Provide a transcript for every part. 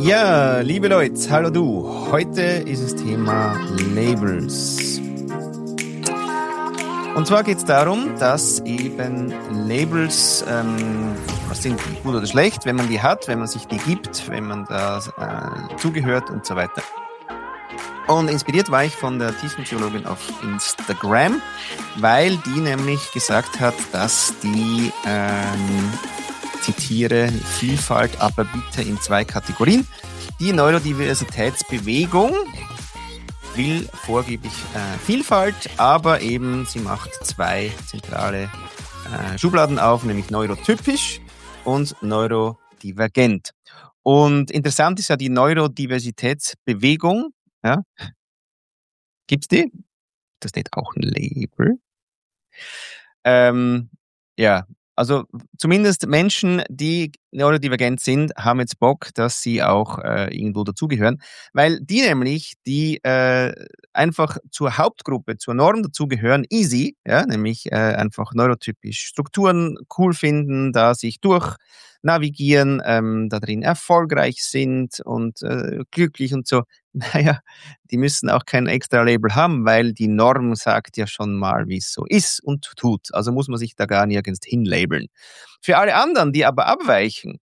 Ja, liebe Leute, hallo du. Heute ist das Thema Labels. Und zwar geht es darum, dass eben Labels, was sind die, gut oder schlecht, wenn man die hat, wenn man sich die gibt, wenn man da zugehört und so weiter. Und inspiriert war ich von der Tiefenpsychologin auf Instagram, weil die nämlich gesagt hat, dass die, zitiere, Vielfalt, aber bitte in 2 Kategorien. Die Neurodiversitätsbewegung will vorgeblich Vielfalt, aber eben sie macht 2 zentrale Schubladen auf, nämlich neurotypisch und neurodivergent. Und interessant ist ja die Neurodiversitätsbewegung. Ja? Gibt's die? Das ist auch ein Label. Ja, also zumindest Menschen, die neurodivergent sind, haben jetzt Bock, dass sie auch irgendwo dazugehören, weil die nämlich, die einfach zur Hauptgruppe, zur Norm dazugehören, easy, ja, nämlich einfach neurotypisch Strukturen cool finden, da sich durchnavigieren, da drin erfolgreich sind und glücklich und so. Naja, die müssen auch kein extra Label haben, weil die Norm sagt ja schon mal, wie es so ist und tut. Also muss man sich da gar nirgends hinlabeln. Für alle anderen, die aber abweichen,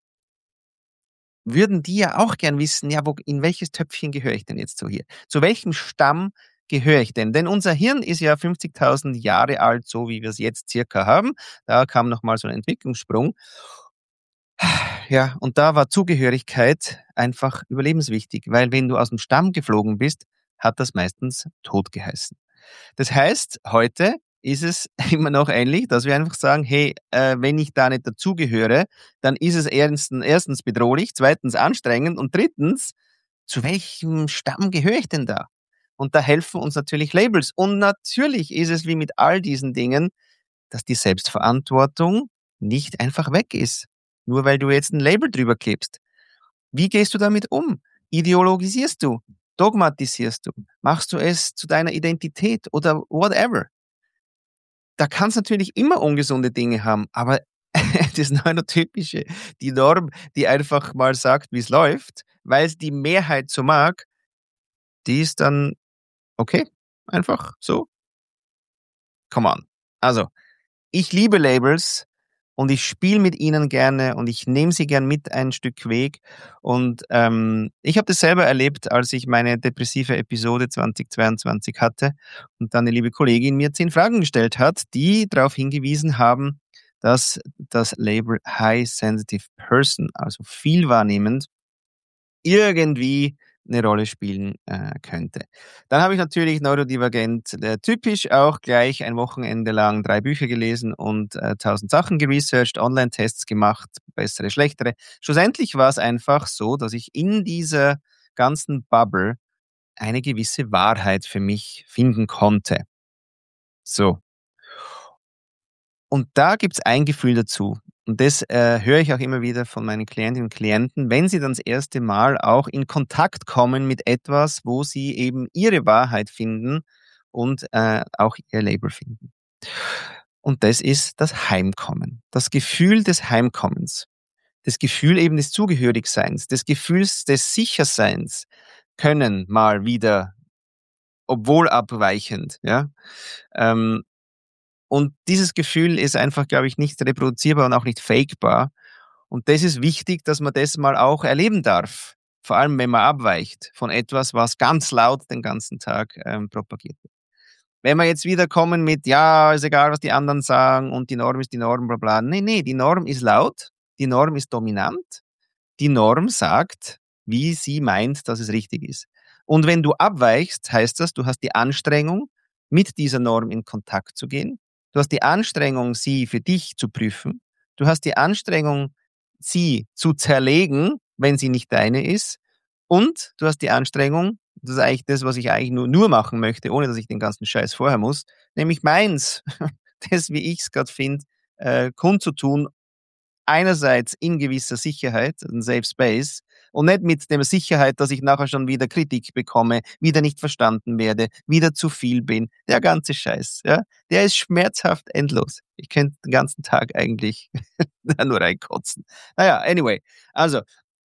würden die ja auch gern wissen, ja, in welches Töpfchen gehöre ich denn jetzt so hier? Zu welchem Stamm gehöre ich denn? Denn unser Hirn ist ja 50.000 Jahre alt, so wie wir es jetzt circa haben. Da kam nochmal so ein Entwicklungssprung. Ja, und da war Zugehörigkeit einfach überlebenswichtig, weil wenn du aus dem Stamm geflogen bist, hat das meistens tot geheißen. Das heißt, heute ist es immer noch ähnlich, dass wir einfach sagen, hey, wenn ich da nicht dazugehöre, dann ist es erstens bedrohlich, zweitens anstrengend und drittens, zu welchem Stamm gehöre ich denn da? Und da helfen uns natürlich Labels. Und natürlich ist es wie mit all diesen Dingen, dass die Selbstverantwortung nicht einfach weg ist. Nur weil du jetzt ein Label drüber klebst. Wie gehst du damit um? Ideologisierst du? Dogmatisierst du? Machst du es zu deiner Identität oder whatever? Da kann es natürlich immer ungesunde Dinge haben, aber das Neurotypische, die Norm, die einfach mal sagt, wie es läuft, weil es die Mehrheit so mag, die ist dann okay, einfach so. Come on. Also, ich liebe Labels und ich spiele mit ihnen gerne und ich nehme sie gern mit ein Stück Weg. Und ich habe das selber erlebt, als ich meine depressive Episode 2022 hatte und dann eine liebe Kollegin mir 10 Fragen gestellt hat, die darauf hingewiesen haben, dass das Label High Sensitive Person, also viel wahrnehmend, irgendwie eine Rolle spielen könnte. Dann habe ich natürlich neurodivergent typisch auch gleich ein Wochenende lang 3 Bücher gelesen und 1.000 Sachen geresearched, Online-Tests gemacht, bessere, schlechtere. Schlussendlich war es einfach so, dass ich in dieser ganzen Bubble eine gewisse Wahrheit für mich finden konnte. So. Und da gibt's ein Gefühl dazu. Und das höre ich auch immer wieder von meinen Klientinnen und Klienten, wenn sie dann das erste Mal auch in Kontakt kommen mit etwas, wo sie eben ihre Wahrheit finden und auch ihr Label finden. Und das ist das Heimkommen. Das Gefühl des Heimkommens. Das Gefühl eben des Zugehörigseins, des Gefühls des Sicherseins können mal wieder, obwohl abweichend, ja. Und dieses Gefühl ist einfach, glaube ich, nicht reproduzierbar und auch nicht fakebar. Und das ist wichtig, dass man das mal auch erleben darf. Vor allem, wenn man abweicht von etwas, was ganz laut den ganzen Tag propagiert wird. Wenn wir jetzt wieder kommen mit, ja, ist egal, was die anderen sagen und die Norm ist die Norm, bla bla. Nee, die Norm ist laut, die Norm ist dominant, die Norm sagt, wie sie meint, dass es richtig ist. Und wenn du abweichst, heißt das, du hast die Anstrengung, mit dieser Norm in Kontakt zu gehen. Du hast die Anstrengung, sie für dich zu prüfen. Du hast die Anstrengung, sie zu zerlegen, wenn sie nicht deine ist. Und du hast die Anstrengung, das ist eigentlich das, was ich eigentlich nur machen möchte, ohne dass ich den ganzen Scheiß vorher muss, nämlich meins, das, wie ich es gerade finde, kundzutun, einerseits in gewisser Sicherheit, ein Safe Space, und nicht mit der Sicherheit, dass ich nachher schon wieder Kritik bekomme, wieder nicht verstanden werde, wieder zu viel bin. Der ganze Scheiß, ja, der ist schmerzhaft endlos. Ich könnte den ganzen Tag eigentlich da nur reinkotzen. Naja, anyway. Also,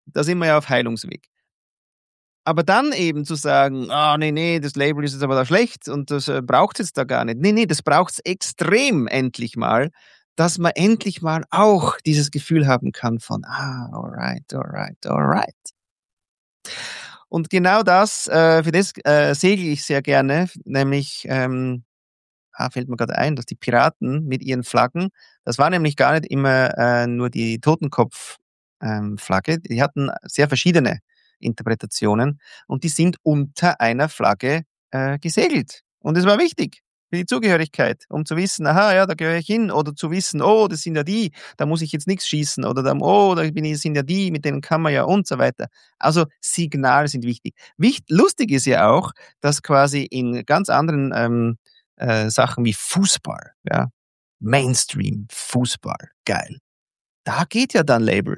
Da sind wir ja auf Heilungsweg. Aber dann eben zu sagen: „Ah, ne, ne, das Label ist jetzt aber da schlecht und das, braucht's jetzt da gar nicht.“ Ne, ne, das braucht's extrem endlich mal, dass man endlich mal auch dieses Gefühl haben kann von: „Ah, alright, alright, alright.“ Und genau das, für das, segle ich sehr gerne, nämlich, fällt mir grade ein, dass die Piraten mit ihren Flaggen das war nämlich gar nicht immer, nur die Totenkopf Flagge. Die hatten sehr verschiedene Interpretationen und die sind unter einer Flagge, gesegelt. Und es war wichtig für die Zugehörigkeit, um zu wissen: „Aha, ja, da gehöre ich hin.“ Oder zu wissen: „Oh, das sind ja die, da muss ich jetzt nix schießen.“ Oder dann: „Oh, da bin ich sind ja die, mit denen kann man ja“ und so weiter. Also, Signale sind wichtig. Lustig ist ja auch, dass quasi in ganz anderen, Sachen wie Fußball, ja. Mainstream, Fußball, geil. Da geht ja dann Label,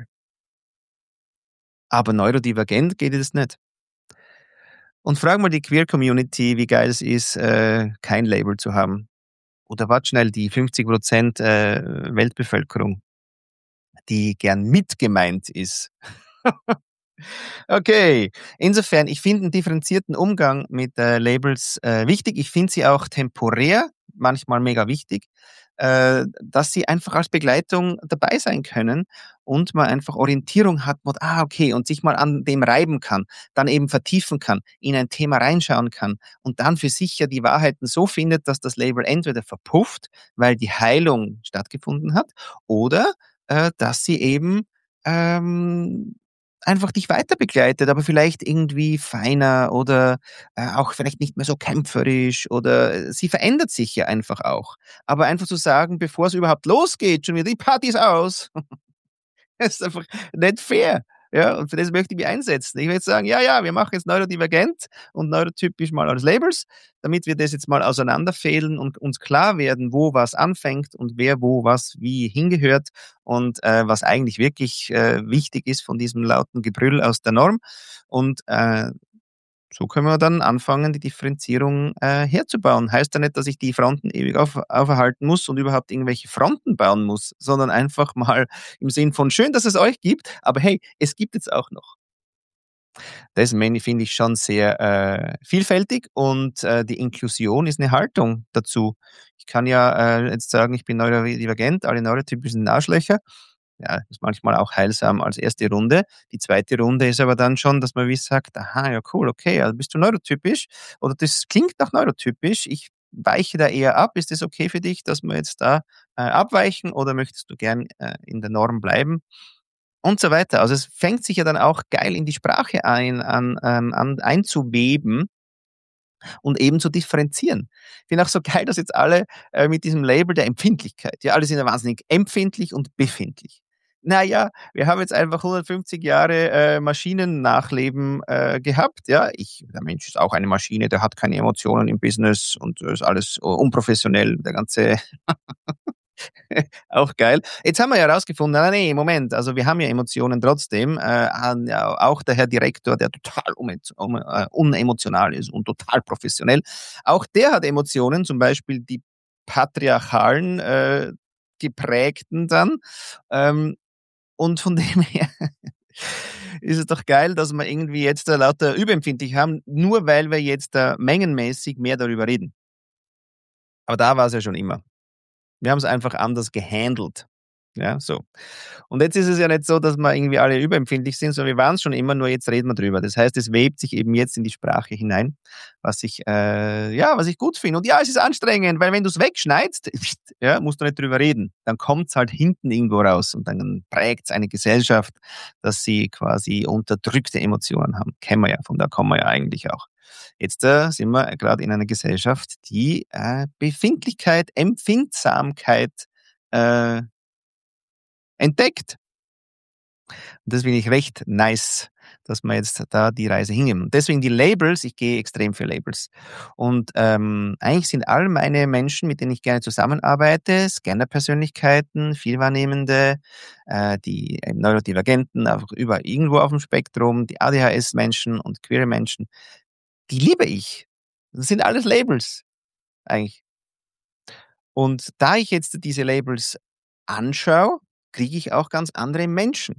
aber neurodivergent geht es nicht. Und frag mal die Queer Community, wie geil es ist, kein Label zu haben. Oder warte schnell, die 50% Weltbevölkerung, die gern mit gemeint ist. Okay, insofern, ich finde 'n differenzierten Umgang mit, Labels, wichtig. Ich finde sie auch temporär manchmal mega wichtig, dass sie einfach als Begleitung dabei sein können und man einfach Orientierung hat mit: „Ah, okay“, und sich mal an dem reiben kann, dann eben vertiefen kann, in ein Thema reinschauen kann und dann für sich ja die Wahrheiten so findet, dass das Label entweder verpufft, weil die Heilung stattgefunden hat, oder, dass sie eben, ähm einfach dich weiter begleitet, aber vielleicht irgendwie feiner oder, auch vielleicht nicht mehr so kämpferisch oder sie verändert sich ja einfach auch. Aber einfach zu sagen, bevor es überhaupt losgeht, schon wieder: „Die Party ist aus“, das ist einfach nicht fair. Ja, und für das möchte ich mich einsetzen. Ich will jetzt sagen: „Ja, ja, wir machen jetzt neurodivergent und neurotypisch mal als Labels, damit wir das jetzt mal auseinanderfehlen und uns klar werden, wo was anfängt und wer wo was wie hingehört und, was eigentlich wirklich, wichtig ist von diesem lauten Gebrüll aus der Norm.“ Und, so können wir dann anfangen, die Differenzierung, herzubauen. Heißt ja nicht, dass ich die Fronten ewig auferhalten muss und überhaupt irgendwelche Fronten bauen muss, sondern einfach mal im Sinn von: „Schön, dass es euch gibt, aber hey, es gibt jetzt auch noch.“ Das finde ich schon sehr, vielfältig und, die Inklusion ist eine Haltung dazu. Ich kann ja, jetzt sagen, ich bin neurodivergent, alle Neurotypen sind Arschlöcher. Ja, ist manchmal auch heilsam als erste Runde. Die zweite Runde ist aber dann schon, dass man wie sagt: „Aha, ja cool, okay, also bist du neurotypisch oder das klingt nach neurotypisch. Ich weiche da eher ab. Ist das okay für dich, dass wir jetzt da, abweichen oder möchtest du gern, in der Norm bleiben?“ Und so weiter. Also, es fängt sich ja dann auch geil in die Sprache an einzuweben und eben zu differenzieren. Ich finde auch so geil, dass jetzt alle, mit diesem Label der Empfindlichkeit ja, alle sind ja wahnsinnig empfindlich und befindlich. Na ja, wir haben jetzt einfach 150 Jahre, Maschinennachleben, gehabt, ja. Der Mensch ist auch eine Maschine, der hat keine Emotionen im Business und ist alles unprofessionell, der ganze auch geil. Jetzt haben wir ja herausgefunden, ne, Moment, also wir haben ja Emotionen trotzdem. Ja, auch der Herr Direktor, der total unemotional ist und total professionell, auch der hat Emotionen, zum Beispiel die patriarchalen, geprägten dann. Ähm, und von dem her ist es doch geil, dass wir irgendwie jetzt da lauter überempfindlich haben, nur weil wir jetzt da mengenmäßig mehr darüber reden. Aber da war es ja schon immer. Wir haben es einfach anders gehandelt. Ja, so. Und jetzt ist es ja nicht so, dass wir irgendwie alle überempfindlich sind, sondern wir waren es schon immer, nur jetzt reden wir drüber. Das heißt, es webt sich eben jetzt in die Sprache hinein, was ich gut finde. Und ja, es ist anstrengend, weil wenn du es wegschneidest, ja, musst du nicht drüber reden. Dann kommt es halt hinten irgendwo raus und dann prägt es eine Gesellschaft, dass sie quasi unterdrückte Emotionen haben. Kennen wir ja, von da kommen wir ja eigentlich auch. Jetzt sind wir gerade in einer Gesellschaft, die Befindlichkeit, Empfindsamkeit äh, entdeckt. Und das finde ich recht nice, dass wir jetzt da die Reise hingehen. Und deswegen die Labels, ich gehe extrem für Labels. Und eigentlich sind all meine Menschen, mit denen ich gerne zusammenarbeite, Scanner-Persönlichkeiten, Vielwahrnehmende, die Neurodivergenten, einfach über irgendwo auf dem Spektrum, die ADHS-Menschen und queere Menschen, die liebe ich. Das sind alles Labels eigentlich. Und da ich jetzt diese Labels anschaue, kriege ich auch ganz andere Menschen.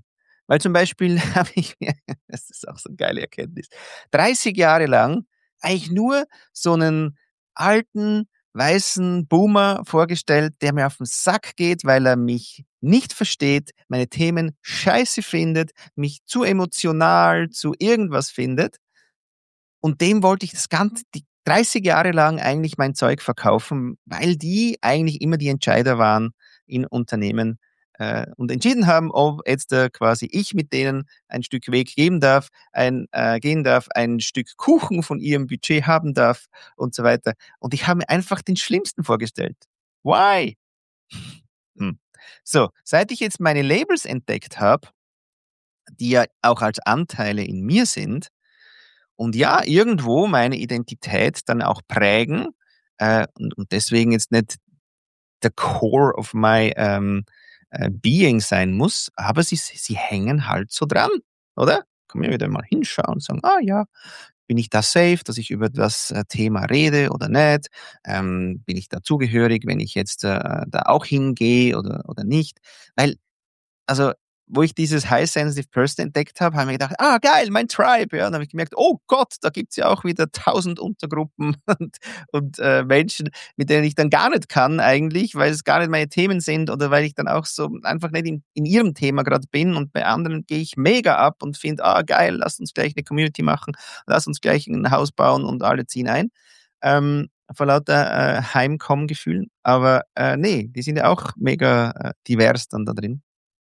Weil zum Beispiel habe ich mir, das ist auch so eine geile Erkenntnis, 30 Jahre lang eigentlich nur so einen alten, weißen Boomer vorgestellt, der mir auf den Sack geht, weil er mich nicht versteht, meine Themen scheiße findet, mich zu emotional, zu irgendwas findet. Und dem wollte ich die 30 Jahre lang eigentlich mein Zeug verkaufen, weil die eigentlich immer die Entscheider waren in Unternehmen und entschieden haben, ob jetzt quasi ich mit denen ein Stück Weg gehen darf, ein Stück Kuchen von ihrem Budget haben darf und so weiter. Und ich habe mir einfach den Schlimmsten vorgestellt. Why? Hm. So, seit ich jetzt meine Labels entdeckt habe, die ja auch als Anteile in mir sind, und ja, irgendwo meine Identität dann auch prägen und deswegen jetzt nicht der Core of my being sein muss, aber sie hängen halt so dran, oder? Kann man ja wieder mal hinschauen und sagen, ah ja, bin ich da safe, dass ich über das Thema rede oder nicht? Bin ich da zugehörig, wenn ich jetzt da auch hingehe oder nicht? Weil also, wo ich dieses High Sensitive Person entdeckt habe, habe ich mir gedacht, ah geil, mein Tribe. Ja, dann habe ich gemerkt, oh Gott, da gibt's ja auch wieder 1000 Untergruppen und Menschen, mit denen ich dann gar nicht kann eigentlich, weil es gar nicht meine Themen sind oder weil ich dann auch so einfach nicht in ihrem Thema gerade bin und bei anderen gehe ich mega ab und finde, ah geil, lass uns gleich eine Community machen, lass uns gleich ein Haus bauen und alle ziehen ein. Vor lauter Heimkommgefühlen. Aber nee, die sind ja auch mega divers dann da drin.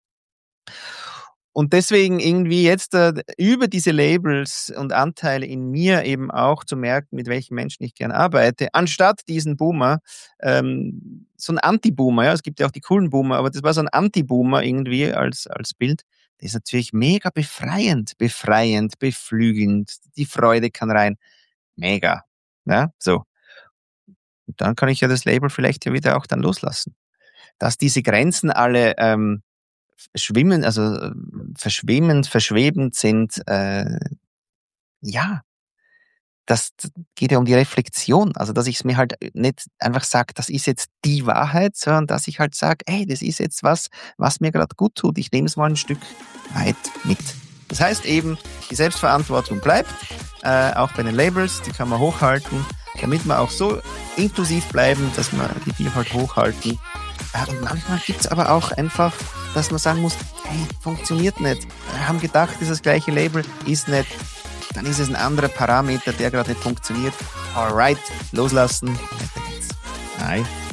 Und deswegen irgendwie jetzt über diese Labels und Anteile in mir eben auch zu merken, mit welchen Menschen ich gern arbeite, anstatt diesen Boomer, so ein Anti-Boomer, ja, es gibt ja auch die coolen Boomer, aber das war so ein Anti-Boomer irgendwie als Bild. Das ist natürlich mega befreiend, beflügelnd, die Freude kann rein. Mega. Ja, so. Und dann kann ich ja das Label vielleicht ja wieder auch dann loslassen. Dass diese Grenzen alle schwimmen, also verschwimmend, verschwebend sind, ja, das geht ja um die Reflexion. Also, dass ich es mir halt nicht einfach sage, das ist jetzt die Wahrheit, sondern dass ich halt sage, ey, das ist jetzt was mir gerade gut tut. Ich nehme es mal ein Stück weit mit. Das heißt eben, die Selbstverantwortung bleibt, auch bei den Labels, die kann man hochhalten, damit wir auch so inklusiv bleiben, dass wir die halt hochhalten. Und manchmal gibt's aber auch einfach, dass man sagen muss, hey, funktioniert nicht. Wir haben gedacht, das ist das gleiche Label, ist nicht. Dann ist es ein anderer Parameter, der gerade nicht funktioniert. Alright, loslassen. Weiter geht's. Nein.